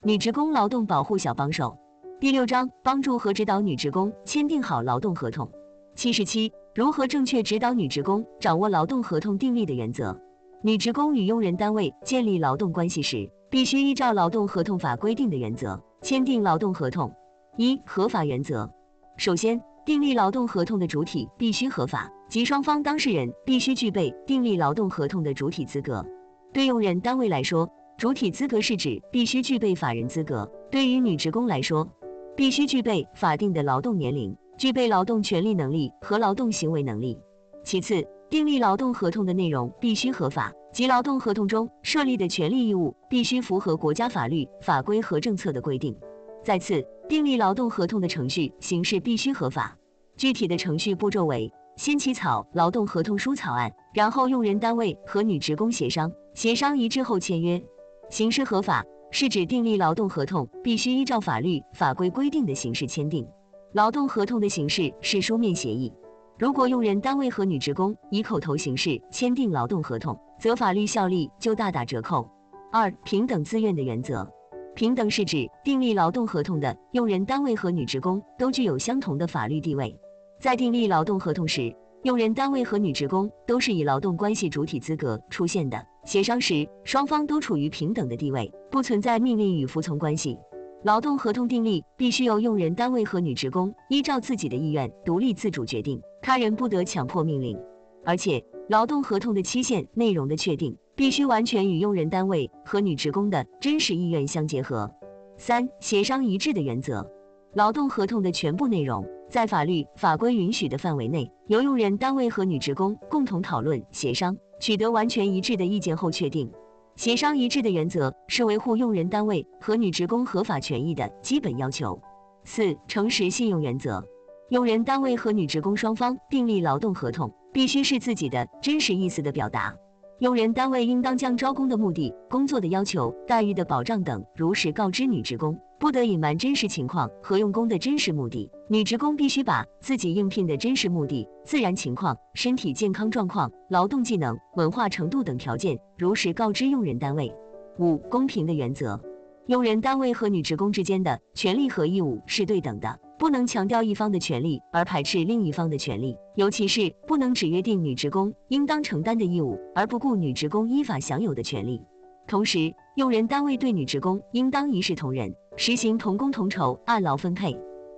女职工劳动保护小帮手。第6章帮助和指导女职工签订好劳动合同。77如何正确指导女职工掌握劳动合同订立的原则。女职工与用人单位建立劳动关系时，必须依照劳动合同法规定的原则签订劳动合同。1、合法原则。首先，订立劳动合同的主体必须合法，即双方当事人必须具备订立劳动合同的主体资格。对用人单位来说，主体资格是指必须具备法人资格；对于女职工来说，必须具备法定的劳动年龄，具备劳动权利能力和劳动行为能力。其次，订立劳动合同的内容必须合法，即劳动合同中设立的权利义务必须符合国家法律、法规和政策的规定。再次，订立劳动合同的程序形式必须合法。具体的程序步骤为：先起草劳动合同书草案，然后用人单位和女职工协商，协商一致后签约。形式合法是指订立劳动合同必须依照法律法规规定的形式签订。劳动合同的形式是书面协议。如果用人单位和女职工以口头形式签订劳动合同，则法律效力就大打折扣。2、平等自愿的原则。平等是指订立劳动合同的用人单位和女职工都具有相同的法律地位。在订立劳动合同时，用人单位和女职工都是以劳动关系主体资格出现的，协商时双方都处于平等的地位，不存在命令与服从关系。劳动合同订立必须由用人单位和女职工依照自己的意愿独立自主决定，他人不得强迫命令。而且，劳动合同的期限、内容的确定必须完全与用人单位和女职工的真实意愿相结合。3、协商一致的原则。劳动合同的全部内容在法律法规允许的范围内，由用人单位和女职工共同讨论、协商，取得完全一致的意见后确定。协商一致的原则是维护用人单位和女职工合法权益的基本要求。4、诚实信用原则。用人单位和女职工双方订立劳动合同，必须是自己的真实意思的表达。用人单位应当将招工的目的、工作的要求、待遇的保障等如实告知女职工，不得隐瞒真实情况和用工的真实目的。女职工必须把自己应聘的真实目的、自然情况、身体健康状况、劳动技能、文化程度等条件如实告知用人单位。5、公平的原则。用人单位和女职工之间的权利和义务是对等的，不能强调一方的权利而排斥另一方的权利，尤其是不能只约定女职工应当承担的义务，而不顾女职工依法享有的权利。同时，用人单位对女职工应当一视同仁，实行同工同酬、按劳分配。